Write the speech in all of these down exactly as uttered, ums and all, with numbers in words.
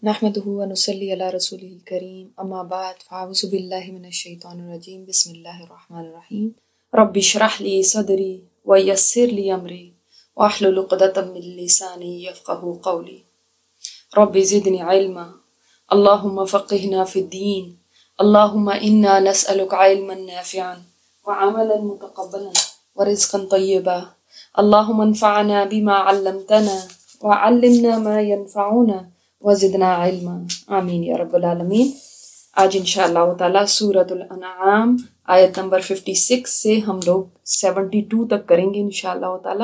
نحمده ونصلي على رسوله الكريم اما بعد فاعوذ بالله من الشيطان الرجيم بسم الله الرحمن الرحيم رب اشرح لي صدري ويسر لي امري واحلل عقدة من لساني يفقهوا قولي رب زدني علما اللهم فقهنا في الدين اللهم انا نسألك علما نافعا وعملا متقبلا ورزقا طيبا اللهم انفعنا بما علمتنا وعلمنا ما ينفعنا وزدنا علما آمین یا رب العالمین۔ آج انشاءاللہ تعالی سورۃ الانعام آیت نمبر چھپن سے ہم لوگ بہتر تک کریں گے انشاءاللہ تعالی۔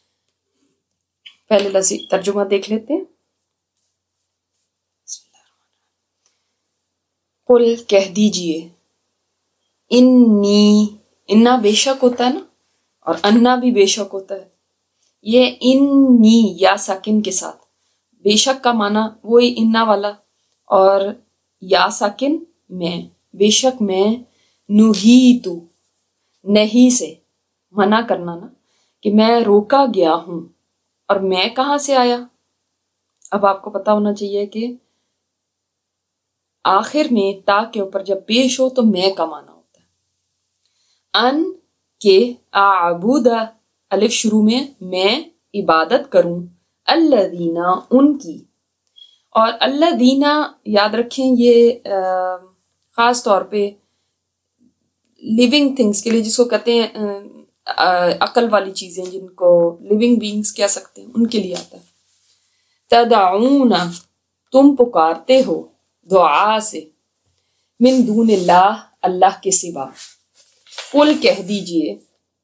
پہلے لفظی ترجمہ دیکھ لیتے ہیں۔ قل کہہ دیجئے، انی انا بے شک ہوتا ہے نا، اور انا بھی بے شک ہوتا ہے۔ یہ انی یا ساکن کے ساتھ بے شک کا معنی وہی انا والا، اور یا ساکن میں، بے شک میں، نہیتو نہیں سے منع کرنا نا، کہ میں روکا گیا ہوں، اور میں کہاں سے آیا؟ اب آپ کو پتا ہونا چاہیے کہ آخر میں تا کے اوپر جب پیش ہو تو میں کا معنی ہوتا ہے۔ ان کے اعبد الف شروع میں، میں عبادت کروں، الذین ان کی، اور الذین یاد رکھیں یہ خاص طور پہ لیونگ تھنگس کے لیے، جس کو کہتے ہیں عقل والی چیزیں، جن کو لیونگ بینگس کہہ سکتے ہیں، ان کے لیے آتا ہے۔ تدعون تم پکارتے ہو دعا سے، من دون اللہ اللہ کے سوا، قل کہہ دیجئے،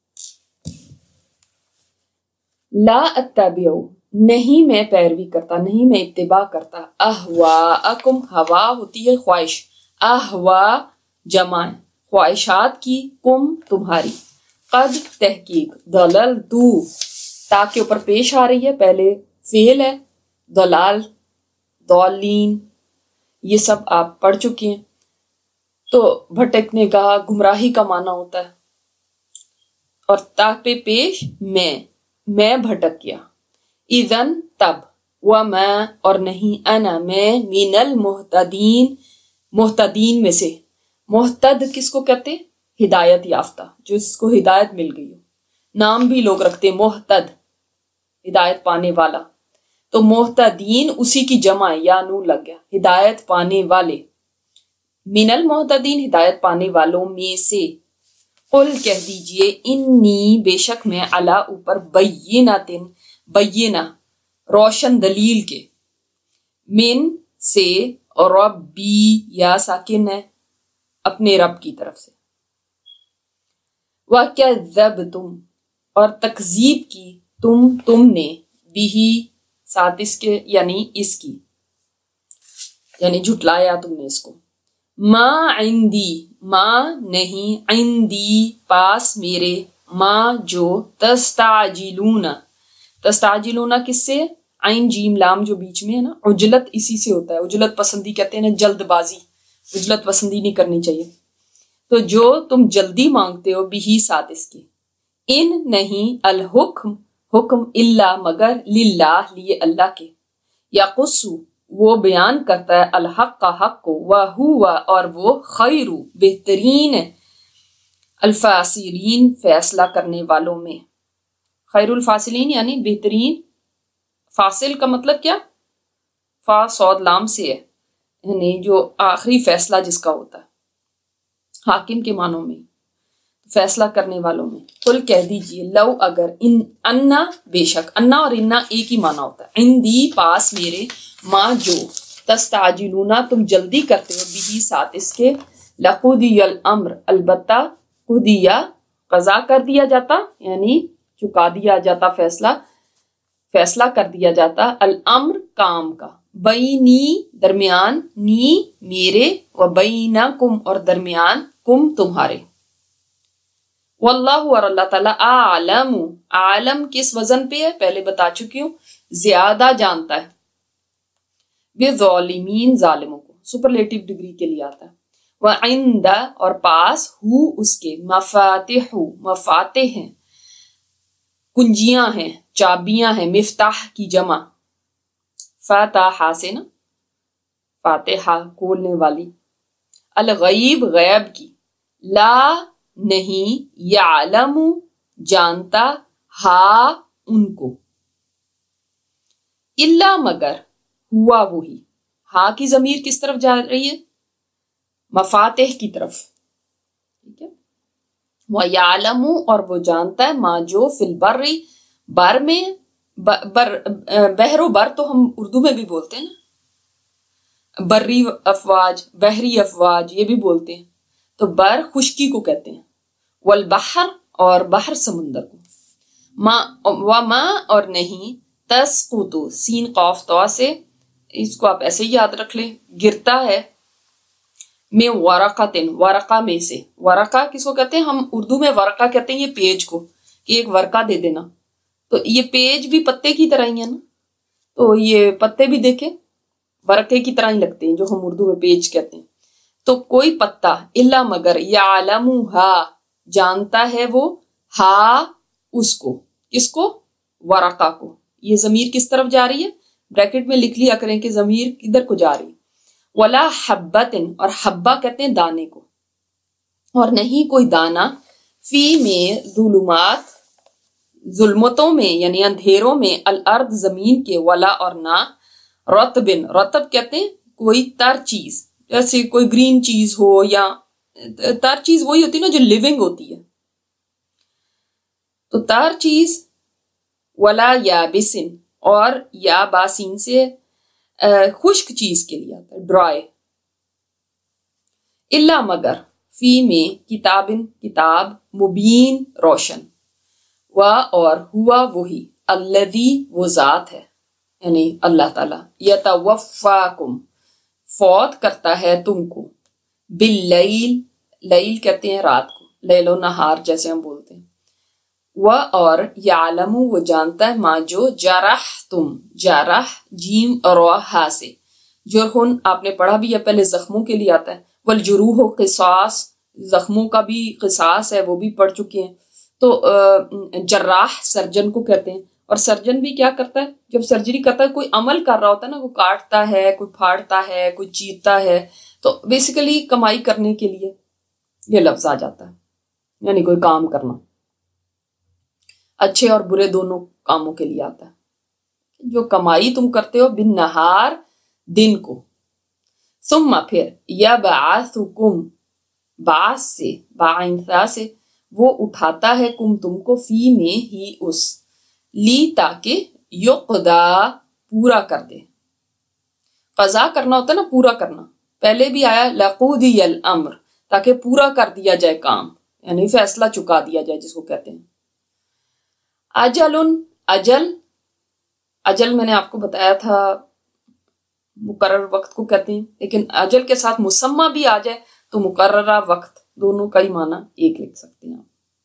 لا اتبع نہیں میں پیروی کرتا، نہیں میں اتباع کرتا، اہواءکم ہوا ہوتی ہے خواہش، اہوا جمع خواہشات کی، کم تمہاری، قد تحقیق، ضللتو تا کے اوپر پیش آ رہی ہے، پہلے فعل ہے، ضلال ضالین یہ سب آپ پڑھ چکے ہیں۔ تو بھٹکنے کا، گمراہی کا معنی ہوتا ہے، اور تا پہ پیش میں میں بھٹک گیا، اذن تب، وما اور نہیں، انا میں، من المہتدین محتدین میں سے۔ محتد کس کو کہتے ہیں؟ ہدایت یافتہ، جس کو ہدایت مل گئی ہو۔ نام بھی لوگ رکھتے ہیں محتد، ہدایت پانے والا، تو محتدین اسی کی جمع ہے، یا نون لگ گیا، ہدایت پانے والے، من المحتدین ہدایت پانے والوں میں سے۔ قل کہہ دیجئے، انی بے شک میں، علی اوپر، بینۃ بینہ روشن دلیل کے، من سے، اور ربی یا ساکن ہے اپنے رب کی طرف سے، وَكَذَّبْتُمْ اور تکذیب کی تم تم نے، بھی ساتھ اس کے، یعنی اس کی، یعنی جھٹلایا تم نے اس کو، ما عندی ما نہیں، عندی پاس میرے، ما جو، تستعجلون تستعجلون کس سے؟ عین جیم لام جو بیچ میں ہے نا، عجلت اسی سے ہوتا ہے، عجلت پسندی کہتے ہیں نا، جلد بازی، عجلت پسندی نہیں کرنی چاہیے۔ تو جو تم جلدی مانگتے ہو، بھی ساتھ اس کے، ان نہیں، الحکم حکم، الا مگر، للہ لیے اللہ کے، یقص وہ بیان کرتا ہے، الحق کا حق کو، وہو اور وہ، خیر بہترین، الفاصلین فیصلہ کرنے والوں میں، خیر الفاصلین یعنی بہترین، فاصل کا مطلب کیا؟ فا صاد لام سے ہے، یعنی جو آخری فیصلہ جس کا ہوتا ہے، حاکم کے معنوں میں، فیصلہ کرنے والوں میں۔ قل کہہ دیجئے، لو اگر، ان انا بے شک، انا اور انا ایک ہی معنی ہوتا ہے، عندی پاس میرے، ما جو، تستعجلون تم جلدی کرتے ہو، بھی ساتھ اس کے، لقضی الامر البتہ، قضیہ قضا کر دیا جاتا، یعنی چکا دیا جاتا، فیصلہ فیصلہ کر دیا جاتا، الامر کام کا، بینی درمیان، نی میرے، و بینکم اور درمیان، کم تمہارے، واللہ اور اللہ تعالیٰ، اعلم عالم کس وزن پہ ہے پہلے بتا چکی ہوں، زیادہ جانتا ہے، بظالمین ظالموں کو، سپرلیٹو ڈگری کے لیے آتا ہے، وعند اور پاس، ہو اس کے، مفاتح مفاتح ہیں، کنجیاں ہیں، چابیاں ہیں، مفتاح کی جمع، فتح سے نا، فاتحہ کھولنے والی، الغیب غیب کی، لا نہیں، یعلم جانتا، ہا ان کو، الا مگر، ہوا وہی، ہا کی ضمیر کس طرف جا رہی ہے؟ مفاتح کی طرف، ٹھیک ہے، وَيَعْلَمُ اور وہ جانتا ہے، ما جو فی البر بر میں، بر بحر و بر تو ہم اردو میں بھی بولتے ہیں نا، بری افواج بحری افواج یہ بھی بولتے ہیں، تو بر خشکی کو کہتے ہیں، والبحر اور بحر سمندر کو، ما وما اور نہیں، تسقط سین قاف تو سے، اس کو آپ ایسے ہی یاد رکھ لیں، گرتا ہے، میں ورقتن ورقہ میں سے، ورقہ کس کو کہتے ہیں؟ ہم اردو میں ورقہ کہتے ہیں یہ پیج کو، کہ ایک ورقہ دے دینا، تو یہ پیج بھی پتے کی طرح ہی ہے نا، تو یہ پتے بھی دیکھیں ورقے کی طرح ہی لگتے ہیں جو ہم اردو میں پیج کہتے ہیں، تو کوئی پتا، الا مگر، یعلمھا جانتا ہے وہ، ہا اس کو، کس کو؟ ورقہ کو، یہ ضمیر کس طرف جا رہی ہے؟ بریکٹ میں لکھ لیا کریں کہ ضمیر کدھر کو جا رہی ہے، ولا حبتن اور حبہ کہتے ہیں دانے کو، اور نہیں کوئی دانا، فی میں ظلمات ظلمتوں میں یعنی اندھیروں میں، الارض زمین کے، ولا اور نہ، رطبن رطب کہتے ہیں کوئی تر چیز، جیسے کوئی گرین چیز ہو، یا تر چیز وہی ہوتی ہے نا جو لیونگ ہوتی ہے، تو تر چیز، ولا یابسن اور یا باسین سے خشک چیز کے لیے آتا ہے، ڈرائی، الا مگر، فی میں کتابن کتاب، مبین روشن، و اور ہوا وہی، الذی وہ ذات ہے یعنی اللہ تعالیٰ، یتوفاکم فوت کرتا ہے تم کو، باللیل لیل کہتے ہیں رات کو، لیل و نہار جیسے ہم بولتے ہیں، و اور یعلم وہ جانتا ہے، ما جو جرح تم، جرح جیم اور ہا سے، جرحن آپ نے پڑھا بھی ہے پہلے، زخموں کے لیے آتا ہے، والجروح قصاص زخموں کا بھی قصاص ہے وہ بھی پڑھ چکے ہیں، تو جراح سرجن کو کہتے ہیں، اور سرجن بھی کیا کرتا ہے؟ جب سرجری کرتا ہے کوئی عمل کر رہا ہوتا ہے نا، کوئی کاٹتا ہے، کوئی پھاڑتا ہے، کوئی چیرتا ہے، تو بیسیکلی کمائی کرنے کے لیے یہ لفظ آ جاتا ہے، یعنی کوئی کام کرنا، اچھے اور برے دونوں کاموں کے لیے آتا ہے، جو کمائی تم کرتے ہو، بن نہار دن کو، ثم پھر، یبعثکم باس سے، باعثا سے، وہ اٹھاتا ہے کم تم کو، فی میں ہی اس، لی تاکہ، یقدا پورا کر دے، قضا کرنا ہوتا ہے نا پورا کرنا، پہلے بھی آیا لقودی الامر تاکہ پورا کر دیا جائے کام، یعنی فیصلہ چکا دیا جائے جس کو کہتے ہیں، اجل اجل اجل میں نے آپ کو بتایا تھا مقرر وقت کو کہتے ہیں، لیکن اجل کے ساتھ مسمى بھی آ جائے تو مقررہ وقت، دونوں کا ہی معنی ایک لکھ سکتے ہیں آپ،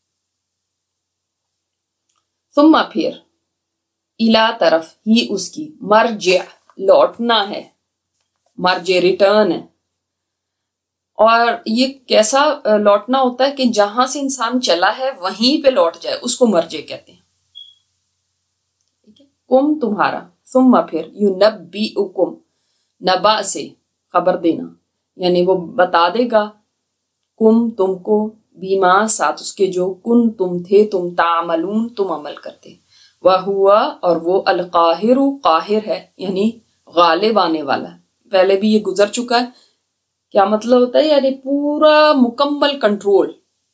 ثم پھر، الا طرف ہی اس کی، مرجع لوٹنا ہے، مرجع ریٹرن ہے، اور یہ کیسا لوٹنا ہوتا ہے کہ جہاں سے انسان چلا ہے وہیں پہ لوٹ جائے، اس کو مرجع کہتے ہیں، ٹھیک ہے، کم تمہارا، ثم پھر، ینبئکم نبا سے خبر دینا، یعنی وہ بتا دے گا، کم تم کو، بیما ساتھ اس کے جو، کن تم تھے تم، تعملون تم عمل کرتے، وہوا اور وہ، القاہر قاہر ہے یعنی غالب آنے والا، پہلے بھی یہ گزر چکا ہے، کیا مطلب ہوتا ہے؟ یعنی پورا مکمل کنٹرول،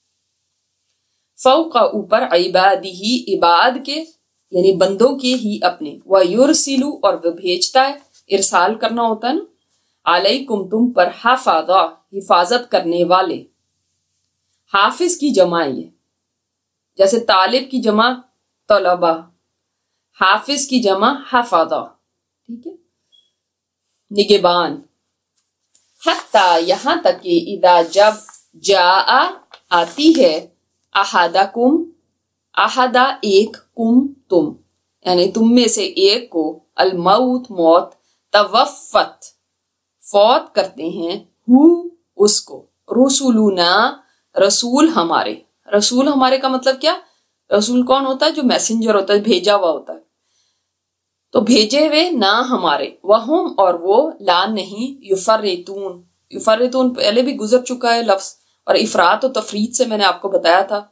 فوق اوپر، عبادہ عباد کے یعنی بندوں کے ہی اپنے، وَيُرْسِلُ اور وہ بھیجتا ہے، ارسال کرنا ہوتا ہے نا، علیکم تم پر، حفاظہ حفاظت کرنے والے، حافظ کی جمع یہ، جیسے طالب کی جمع طلبہ، حافظ کی جمع حفاظہ، ٹھیک ہے، نگہبان، حتی یہاں تک کہ، اذا جب، جاء آتی ہے، احدکم احدا ایک، کم تم یعنی تم میں سے ایک کو، الموت موت، توفت فوت کرتے ہیں، ہو اس کو، رسولنا رسول ہمارے، رسول ہمارے کا مطلب کیا؟ رسول کون ہوتا ہے؟ جو میسنجر ہوتا ہے، بھیجا ہوا ہوتا ہے، تو بھیجے ہوئے نہ ہمارے، وہم اور وہ، لا نہیں، یفرطون، یفرطون پہلے بھی گزر چکا ہے لفظ، اور افراط و تفریط سے میں نے آپ کو بتایا تھا،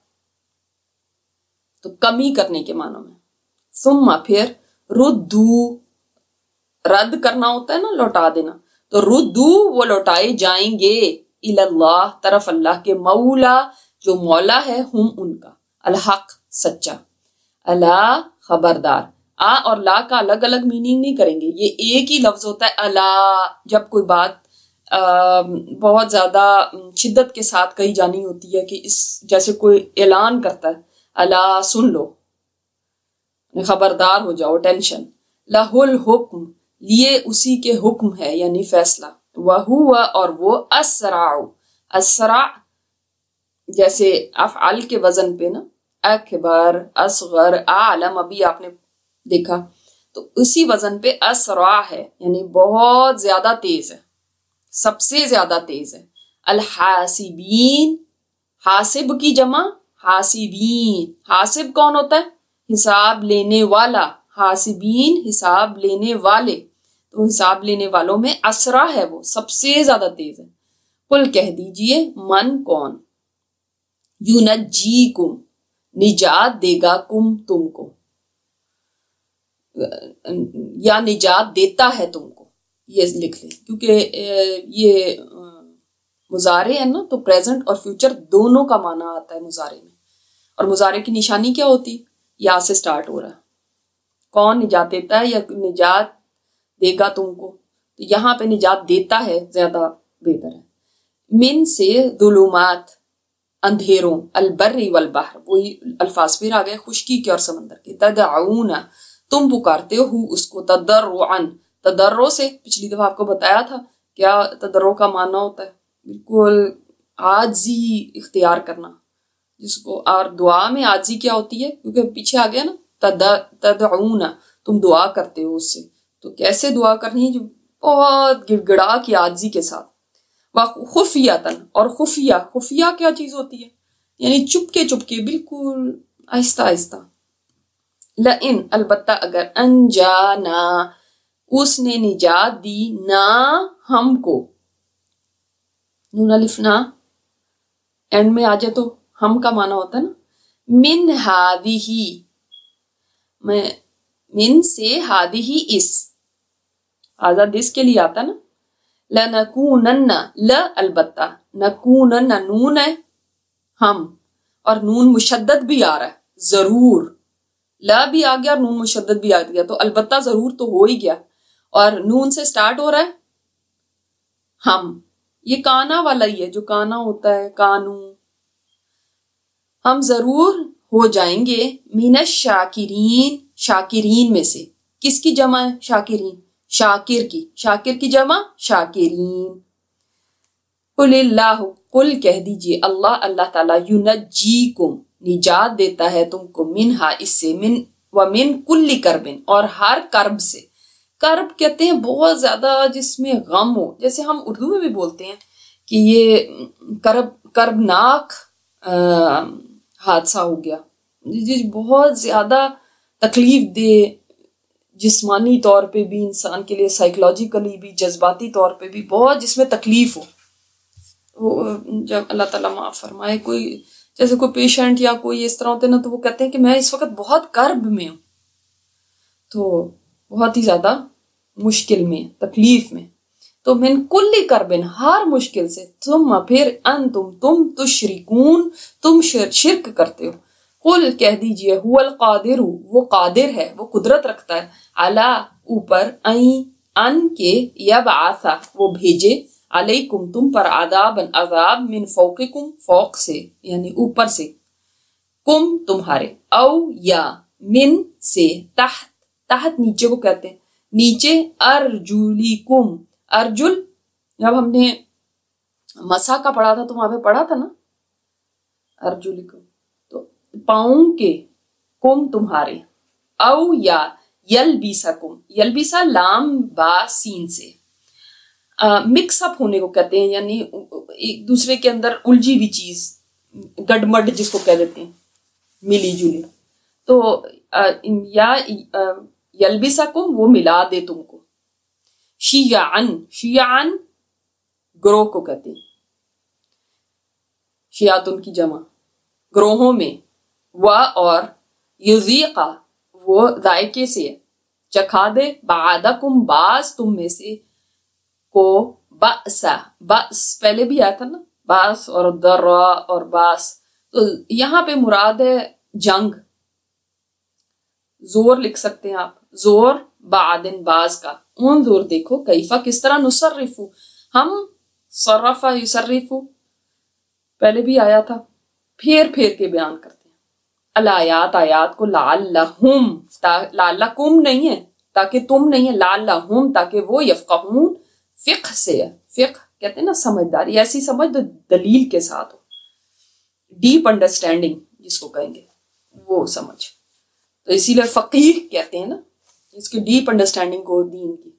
تو کمی کرنے کے معنوں میں. ثم پھر، ردو، رد کرنا ہوتا ہے نا، لوٹا دینا، تو ردو وہ لوٹائے جائیں گے، اللہ طرف اللہ کے، مولا جو مولا ہے، ہم ان کا، الحق سچا، اللہ خبردار. آ اور لا کا الگ الگ میننگ نہیں کریں گے، یہ ایک ہی لفظ ہوتا ہے اللہ، جب کوئی بات بہت زیادہ شدت کے ساتھ کہی جانی ہوتی ہے، کہ اس جیسے کوئی اعلان کرتا ہے، اللہ سن لو، خبردار ہو جاؤ، ٹینشن. لہ الحکم، لیے اسی کے حکم ہے، یعنی فیصلہ، وہو اور وہ، اسرع، اسرع جیسے افعل کے وزن پہ نا، اکبر، اصغر، اعلم، ابھی آپ نے دیکھا، تو اسی وزن پہ اسرع ہے، یعنی بہت زیادہ تیز ہے، سب سے زیادہ تیز ہے. الحاسبین، حاسب کی جمع حاسبین، حاسب کون ہوتا ہے؟ حساب لینے والا، حاسبین حساب لینے والے، تو حساب لینے والوں میں اسرع ہے، وہ سب سے زیادہ تیز ہے. قل کہہ دیجئے، من کون، یونجیکم نجات دے گا، کم تم کو، یا نجات دیتا ہے تم کو، یہ لکھ لیں، کیونکہ یہ مضارع ہے نا، تو پریزنٹ اور فیوچر دونوں کا معنی آتا ہے مضارع میں. اور مضارع کی نشانی کیا ہوتی؟ یا سے سٹارٹ ہو رہا ہے، کون نجات دیتا ہے یا نجات دے گا تم کو، تو یہاں پہ نجات دیتا ہے زیادہ بہتر ہے. من سے ظلمات، اندھیروں، البری والبحر، وہی الفاظ پھر آ گئے خشکی کے اور سمندر کے. تدعون، تم پکارتے ہو اس کو، تضرعا، تضرع سے پچھلی دفعہ آپ کو بتایا تھا کیا تضرع کا معنی ہوتا ہے، بالکل عاجزی اختیار کرنا جس کو. اور دعا میں عاجزی کیا ہوتی ہے، کیونکہ پیچھے آ گیا نا، تدعون، تم دعا کرتے ہو اس سے، تو کیسے دعا کرنی ہے، جو بہت گڑ گڑا کی عاجزی کے ساتھ. خفیتاً، اور خفیہ، خفیہ کیا چیز ہوتی ہے، یعنی چپکے چپکے، بالکل آہستہ آہستہ. لئن، البتہ اگر، انجانا، اس نے نجات دی، نہ ہم کو، نون الف نا اینڈ میں آ جائے تو ہم کا معنی ہوتا ہے نا، من ہادہ، میں من سے، ہادہ اس، آزاد اس کے لیے آتا نا، لنکونن، ل البتہ، نکونن نون ہے ہم، اور نون مشدد بھی آ رہا ہے، ضرور، لا بھی آ گیا اور نون مشدد بھی آ گیا، تو البتہ ضرور تو ہو ہی گیا، اور نون سے سٹارٹ ہو رہا ہے ہم، یہ کانا والا ہی ہے جو کانا ہوتا ہے، کانو، ہم ضرور ہو جائیں گے، من الشاکرین، شاکرین میں سے. کس کی جمع ہے شاکرین؟ شاکر کی، شاکر کی جمع شاکرین. قل اللہ، قل کہہ دیجئے، اللہ اللہ تعالیٰ، ینجیکم نجات دیتا ہے تم کو، منہا اس سے، من ومن کل کرب، اور ہر کرب سے. کرب کہتے ہیں بہت زیادہ جس میں غم ہو، جیسے ہم اردو میں بھی بولتے ہیں کہ یہ کرب کربناک حادثہ ہو گیا، بہت زیادہ تکلیف دے، جسمانی طور پہ بھی انسان کے لیے، سائیکولوجیکلی بھی، جذباتی طور پہ بھی بہت جس میں تکلیف ہو. وہ جب اللہ تعالیٰ معاف فرمائے، کوئی جیسے کوئی پیشنٹ یا کوئی اس طرح ہوتے ہیں نا، تو وہ کہتے ہیں کہ میں اس وقت بہت کرب میں ہوں، تو بہت ہی زیادہ مشکل میں، تکلیف میں، تو من کل کربن، ہر مشکل سے، ثم پھر، انتم تم، تشرکون تم شرک کرتے ہو. قل کہہ دیجئے، هو القادر، وہ قادر ہے، وہ قدرت رکھتا ہے، علی اوپر، این ان کے، یبعث وہ بھیجے، علیکم تم پر، عذاب عذاب، من فوقکم فوق سے، یعنی اوپر سے، کم تمہارے، او یا، من سے، تحت تحت نیچے کو کہتے ہیں، نیچے، ارجلیکم، ارجل جب ہم نے مسا کا پڑھا تھا تو وہاں پہ پڑھا تھا نا ارجلیکم، تو پاؤں کے، کم تمہارے، او یا، یلبیسکم، یلبیسا لام با سین سے، مکس اپ ہونے کو کہتے ہیں، یعنی ایک دوسرے کے اندر الجھی ہوئی چیز، گڈمڈ جس کو کہہ دیتے ہیں، ملی جلی. تو یا یلبسکم وہ ملا دے تم کو، شیعن شیعن گروہ کو کہتے ہیں، شیعتن کی جمع گروہوں میں، و اور یذیقا وہ ذائقے سے چکھا دے، بعدکم بعض تم میں سے کو، بأسا بأس پہلے بھی آیا تھا نا، باس اور درا اور باس، تو یہاں پہ مراد ہے جنگ، زور لکھ سکتے ہیں آپ، زور بعدن باز کا، انظر دیکھو کیفا کس طرح، نصرفو ہم، صرفا یصرفو پہلے بھی آیا تھا، پھیر پھیر کے بیان کرتے ہیں الآیات آیات کو، لعلہم لعلکم نہیں ہے تاکہ تم نہیں ہے، لعلہم تاکہ وہ، یفقہون فقہ سے ہے، فقہ کہتے ہیں نا سمجھداری، ایسی سمجھ جو دلیل کے ساتھ ہو، ڈیپ انڈرسٹینڈنگ جس کو کہیں گے وہ سمجھ، تو اسی لیے فقیہ کہتے ہیں نا اس کی ڈیپ انڈرسٹینڈنگ کو دین کی،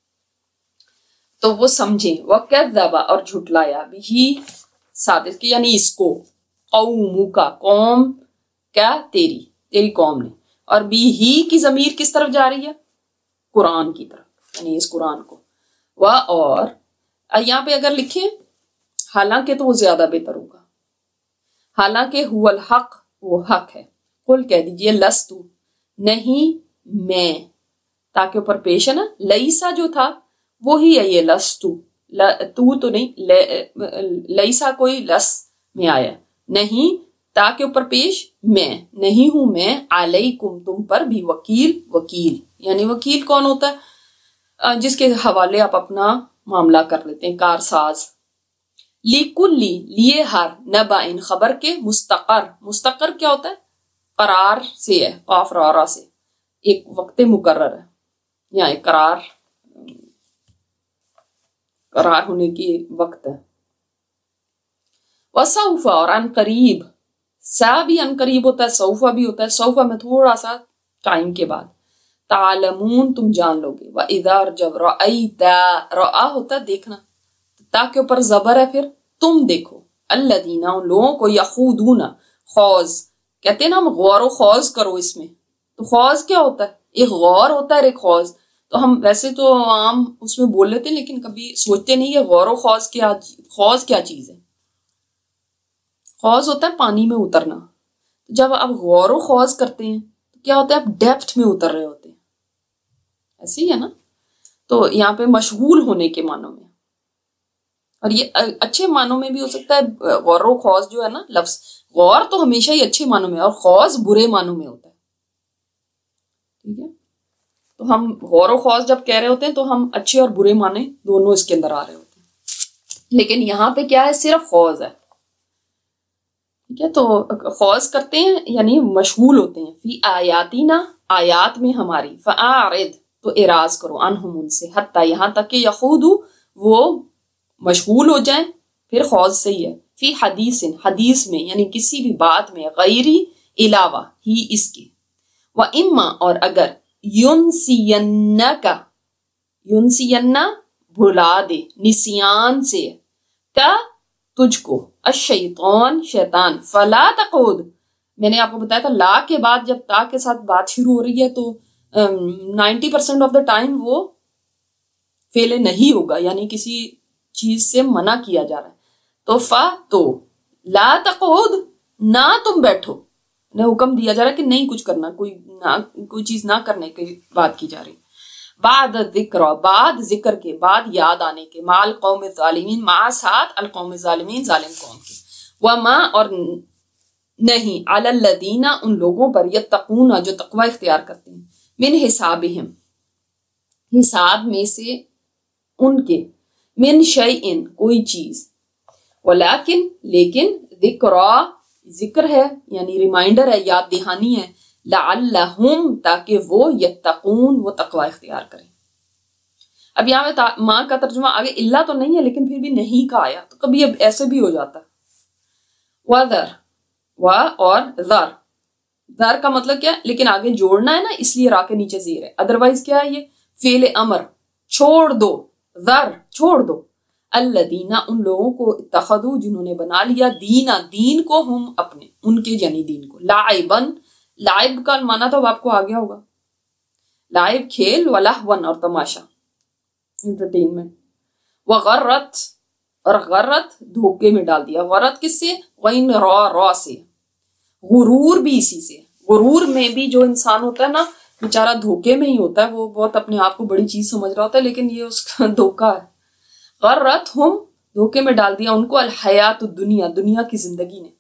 تو وہ سمجھیں، وَكَذَّبَ اور جھٹلایا بھی ساتھ کی، یعنی اس کو، قوم کا قوم کیا، تیری تیری قوم نے، اور بھی ہی کی ضمیر کس طرف جا رہی ہے، قرآن کی طرف، یعنی اس قرآن کو، و اور یہاں پہ اگر لکھیں حالانکہ تو وہ زیادہ بہتر ہوگا، حالانکہ هو الحق وہ حق ہے، قل کہہ دیجئے لستو نہیں میں، تاکہ اوپر پیش ہے نا، لیسا جو تھا وہی ہے یہ لستو، تو تو نہیں، لیسا کوئی لس میں آیا نہیں، تاکہ اوپر پیش میں نہیں ہوں میں، علیکم تم پر بھی، وکیل وکیل، یعنی وکیل کون ہوتا ہے، جس کے حوالے آپ اپنا معاملہ کر لیتے ہیں، کارساز، لیکلی لیے ہر، نبائن خبر کے، مستقر مستقر کیا ہوتا ہے، قرار سے ہے، قاف را سے، ایک وقت مقرر ہے، یا ایک قرار قرار ہونے کی وقت ہے، وسوف اور ان قریب، سا بھی ان قریب ہوتا ہے، سوفا بھی ہوتا ہے، سوفا میں تھوڑا سا ٹائم کے بعد، تعلمون تم جان لو گے، وَإِذَا جب رأیت، رأا ہوتا ہے دیکھنا، تاکہ اوپر زبر ہے پھر تم دیکھو، الذین ان لوگوں کو، یخوضون خوض کہتے ہیں نا، ہم غور و خوض کرو اس میں، تو خوض کیا ہوتا ہے، ایک غور ہوتا ہے ایک خوض، تو ہم ویسے تو عام اس میں بول لیتے ہیں لیکن کبھی سوچتے نہیں کہ غور و خوض کیا، خوض کیا چیز ہے، خوض ہوتا ہے پانی میں اترنا، جب آپ غور و خوض کرتے ہیں تو کیا ہوتا ہے، آپ ڈیپتھ میں اتر رہے ہوتے ہیں، ایسے ہی ہے نا، تو یہاں پہ مشغول ہونے کے معنوں میں، اور یہ اچھے معنوں میں بھی ہو سکتا ہے، غور و خوض جو ہے نا لفظ، غور تو ہمیشہ ہی اچھے معنوں میں، اور خوض برے معنوں میں ہوتا ہے، ٹھیک ہے، تو ہم غور و خوض جب کہہ رہے ہوتے ہیں تو ہم اچھے اور برے معنی دونوں اس کے اندر آ رہے ہوتے ہیں، لیکن یہاں پہ کیا ہے، صرف خوض ہے، ٹھیک ہے، تو خوض کرتے ہیں یعنی مشغول ہوتے ہیں، فی آیاتینا آیات میں ہماری، فاعرض تو اعراض کرو، عنہم ان سے، حتی یہاں تک کہ یخوضوا وہ مشغول ہو جائیں، پھر خوض سے ہی ہے، فی حدیث حدیث میں، یعنی کسی بھی بات میں، غیری علاوہ ہی اس کے، و اما اور اگر، ینسینک ینسینا بھلا دے، نسیان سے، کا تجھ کو، الشیطان شیطان، فلا تقعد میں نے آپ کو بتایا تھا لا کے بعد جب تا کے ساتھ بات شروع ہو رہی ہے تو ninety percent of the time وہ فعل نہیں ہوگا، یعنی کسی چیز سے منع کیا جا رہا ہے، تو فا تو، لا تقعد نہ تم بیٹھو، نے حکم دیا جا رہا ہے کہ نہیں کچھ کرنا، کوئی نہ کوئی چیز نہ کرنے کی بات کی جا رہی، بعد ذکر بعد ذکر کے، بعد یاد آنے کے، مع القوم الظالمین مع ساتھ القوم الظالمین ظالم قوم کے، وما اور نہیں، علی الذین ان لوگوں پر، یتقون جو تقوی اختیار کرتے ہیں، من حسابہم حساب میں سے ان کے، من شیئن کوئی چیز، ولیکن لیکن ذکرا ذکر ہے یعنی ریمائنڈر ہے، یاد دہانی ہے، لعلہم تاکہ وہ، یتقون وہ تقوی اختیار کریں، اب یہاں پہ ماں کا ترجمہ آگے اللہ تو نہیں ہے لیکن پھر بھی نہیں کا آیا، تو کبھی اب ایسے بھی ہو جاتا ہے، وذر و اور ذر، ذر کا مطلب کیا ہے، لیکن آگے جوڑنا ہے نا اس لیے را کے نیچے زیر ہے، ادروائز کیا ہے، یہ فعل امر، چھوڑ دو، ذر چھوڑ دو، الذین ان لوگوں کو، اتخذوا جنہوں نے بنا لیا، دینا دین کو، ہم اپنے ان کے یعنی دین کو، لعبن لعب کا معنی تو اب آپ کو آ گیا ہوگا، لائب کھیل، ولہون اور تماشا انٹرٹینمنٹ، وغرت اور غرت دھوکے میں ڈال دیا. غرت کس سے؟ غین میں را را سے. غرور بھی اسی سے. غرور میں بھی جو انسان ہوتا ہے نا بیچارہ دھوکے میں ہی ہوتا ہے، وہ بہت اپنے آپ کو بڑی چیز سمجھ رہا ہوتا ہے لیکن یہ اس کا دھوکا ہے. غرت ہم دھوکے میں ڈال دیا ان کو الحیات الدنیا، دنیا کی زندگی نے.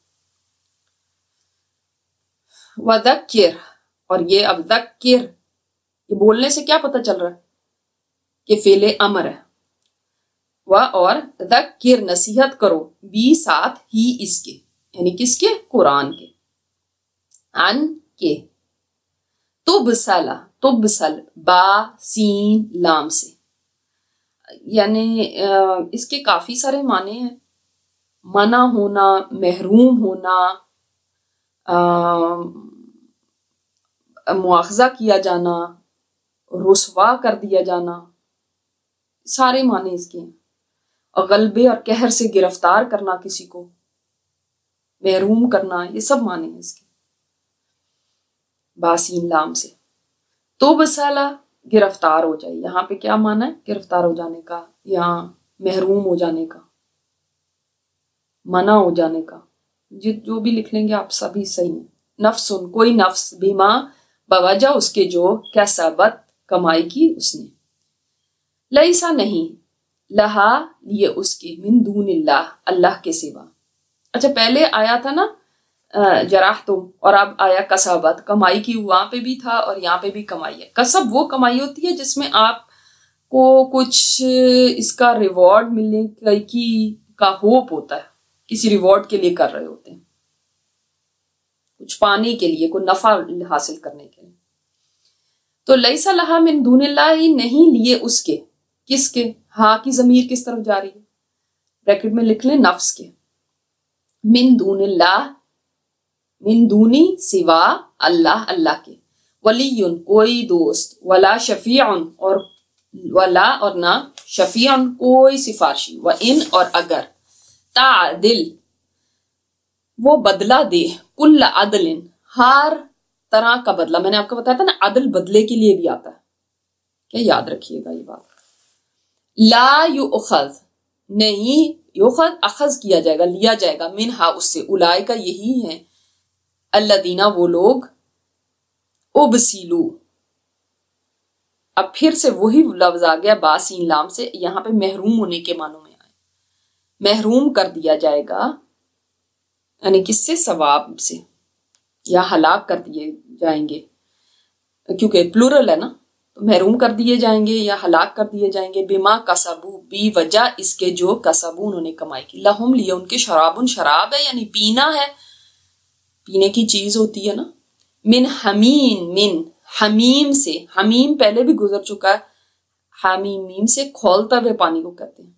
وذکر اور یہ اب ذکر، یہ بولنے سے کیا پتہ چل رہا ہے کہ فعل امر ہے. و اور ذکر نصیحت کرو، بھی ساتھ ہی اس کے، یعنی کس کے؟ قرآن کے. ان کے تبصل، تبصل با سین لام سے، یعنی اس کے کافی سارے معنی ہیں. منع ہونا، محروم ہونا، مواخذہ کیا جانا، رسوا کر دیا جانا، سارے معنی اس کے ہیں. اور غلبے اور قہر سے گرفتار کرنا کسی کو، محروم کرنا، یہ سب معنی ہیں اس کے باسین لام سے. تو بسالہ گرفتار ہو جائے، یہاں پہ کیا معنی ہے؟ گرفتار ہو جانے کا، یہاں محروم ہو جانے کا، منع ہو جانے کا. جو بھی لکھ لیں گے آپ سبھی صحیح ہیں. نفسن کوئی نفس، بیما بوجہ اس کے جو کسبت کمائی کی اس نے. لیسا نہیں، لہا لیے اس کے، من دون اللہ اللہ کے سوا. اچھا پہلے آیا تھا نا جراح تم، اور اب آیا کسبت، کمائی کی وہاں پہ بھی تھا اور یہاں پہ بھی کمائی ہے. کسب وہ کمائی ہوتی ہے جس میں آپ کو کچھ اس کا ریوارڈ ملنے کی کا ہوپ ہوتا ہے، کسی ریوارڈ کے لیے کر رہے ہوتے ہیں، کچھ پانے کے لیے، کوئی نفع حاصل کرنے کے لیے. تو لیسا لہا من دون اللہ، نہیں لیے اس کے، کس کے؟ ہاں کی ضمیر کس طرف جا رہی ہے؟ بریکٹ میں لکھ لیں نفس کے. من دون اللہ، من دونی سوا اللہ، اللہ کے. ولی کوئی دوست، ولا شفیع اور ولا اور نہ، شفیع کوئی سفارشی، و ان اور اگر، تعدل وہ بدلہ دے، کل عدل ہر طرح کا بدلہ. میں نے آپ کو بتایا تھا نا عدل بدلے کے لیے بھی آتا ہے، کیا یاد رکھیے گا یہ بات. لا یؤخذ نہیں، یؤخذ اخذ کیا جائے گا، لیا جائے گا، منہا اس سے، اولئک یہی ہیں، الذین وہ لوگ، ابسلو اب پھر سے وہی لفظ آ گیا باسین لام سے، یہاں پہ محروم ہونے کے معنوں میں آئے. محروم کر دیا جائے گا، یعنی کس سے؟ ثواب سے، یا ہلاک کر دیے جائیں گے کیونکہ پلورل ہے نا، تو محروم کر دیے جائیں گے یا ہلاک کر دیے جائیں گے. بما کسبو بھی وجہ اس کے جو کسبو انہوں نے کمائی کی. لہم لیے ان کے، شرابن شراب ہے یعنی پینا ہے، پینے کی چیز ہوتی ہے نا. من حمیم، من حمیم سے، حمیم پہلے بھی گزر چکا ہے، حمیم سے کھولتا ہوئے پانی کو کہتے ہیں.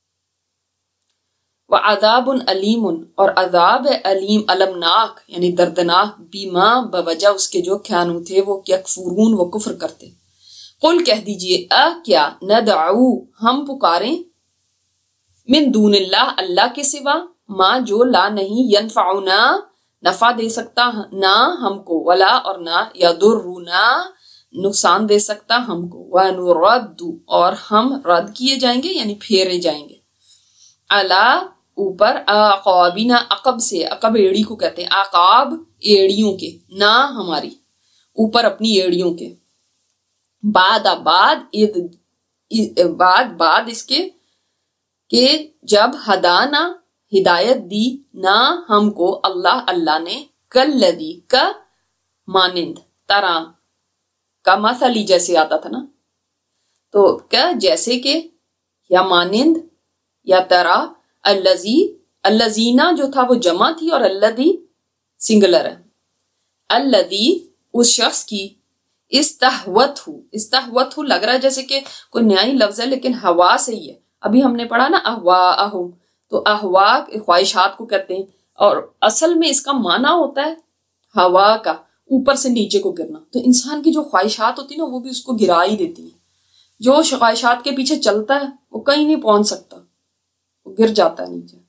وعذاب علیم اور عذاب علیم، المناک یعنی دردناک، بیما بوجہ اس کے جو کھانو تھے وہ یکفرون وہ کفر کرتے. قل کہہ دیجئے، اَ کیا، ندعو ہم پکاریں، من دون اللہ اللہ کے سوا، ما جو لا نہیں، ینفعنا نفع دے سکتا نہ ہم کو، ولا اور نہ، یضرنا نقصان دے سکتا ہم کو، ونرد اور ہم رد کیے جائیں گے یعنی پھیرے جائیں گے، الا اوپر، اعقابنا عقب سے، عقب ایڑی کو کہتے ہیں، اعقاب ایڑیوں کے، نہ ہماری اوپر اپنی ایڑیوں کے. بعد بعد بعد بعد اس کے کہ جب ہدانا ہدایت دی نہ ہم کو، اللہ اللہ نے، کلذی کا مانند، طرح کا مثلی جیسے آتا تھا نا، تو کیا جیسے کہ، یا مانند، یا طرح، الذی الذینا جو تھا وہ جمع تھی اور الذی سنگلر ہے. الذی اس شخص کی، استہوت ہو، استہوت ہو لگ رہا ہے جیسے کہ کوئی نیا ہی لفظ ہے لیکن ہوا سے ہی ہے. ابھی ہم نے پڑھا نا اہواہم، تو اہوا خواہشات کو کہتے ہیں، اور اصل میں اس کا معنی ہوتا ہے ہوا کا اوپر سے نیچے کو گرنا. تو انسان کی جو خواہشات ہوتی ہیں نا وہ بھی اس کو گرا ہی دیتی ہیں. جو خواہشات کے پیچھے چلتا ہے وہ کہیں نہیں پہنچ سکتا، وہ گر جاتا ہے نیچے.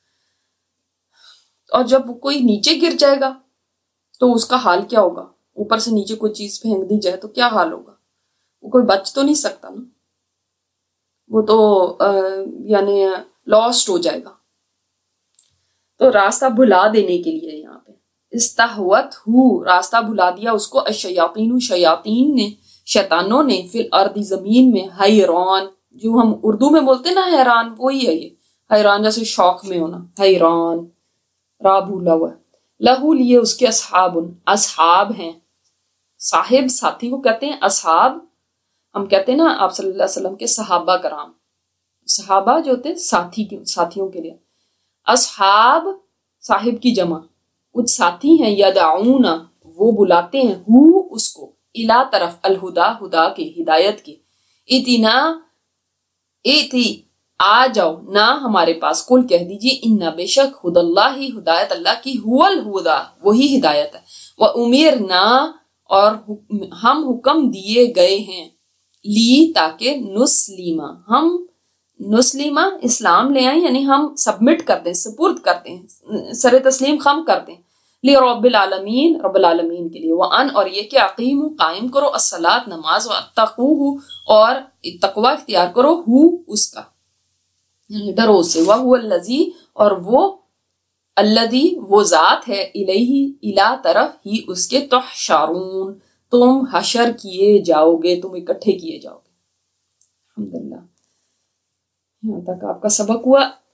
اور جب کوئی نیچے گر جائے گا تو اس کا حال کیا ہوگا؟ اوپر سے نیچے کوئی چیز پھینک دی جائے تو کیا حال ہوگا؟ وہ کوئی بچ تو نہیں سکتا نا، وہ تو یعنی لاسٹ ہو جائے گا. تو راستہ بھلا دینے کے لیے یہاں پہ استہوت ہو، راستہ بھلا دیا اس کو، الشیاطین شیاطین نے، شیطانوں نے، فی الارض زمین میں، حیران، جو ہم اردو میں بولتے ہیں نا حیران، وہی ہے یہ حیران، جیسے شوق میں ہونا، حیران، را بھولا ہوا. لہو لیے اس کے اصحاب، اصحاب ہیں، صاحب ساتھی کو کہتے ہیں اصحاب. ہم کہتے ہیں نا آپ صلی اللہ علیہ وسلم کے صحابہ کرام، صحابہ جو ہوتے ساتھی کے، ساتھیوں کے لیے. اصحاب صاحب کی جمع، کچھ ساتھی ہیں، یدعون وہ بلاتے ہیں، ہو اس کو، الا طرف، الہدا ہدا کے، ہدایت کے، اتنا ایتی آ جاؤ نہ ہمارے پاس، کل کہہ دیجیے ان بے شک ہد اللہ ہی، ہدایت اللہ کی، هو الہدا وہی ہدایت ہے، و امرنا اور ہم حکم دیے گئے ہیں، لی تاکہ نسلیما ہم، نسلیما اسلام لے آئیں، یعنی ہم سبمٹ کر دیں، سپرد کر دیں، سر تسلیم خم کر دیں، لی رب العالمین، رب العالمین کے لیے، وان اور یہ کہ اقیم قائم کرو، الصلاۃ نماز، واتقوہ اور تقوی اختیار کرو، ہو اس کا یعنی ڈرو سے، وہو الذی اور وہ، الذی وہ ذات ہے، الیہ الی طرف ہی اس کے، تحشرون تم حشر کیے جاؤ گے، تم اکٹھے کیے جاؤ گے. الحمدللہ یہاں تک آپ کا سبق ہوا.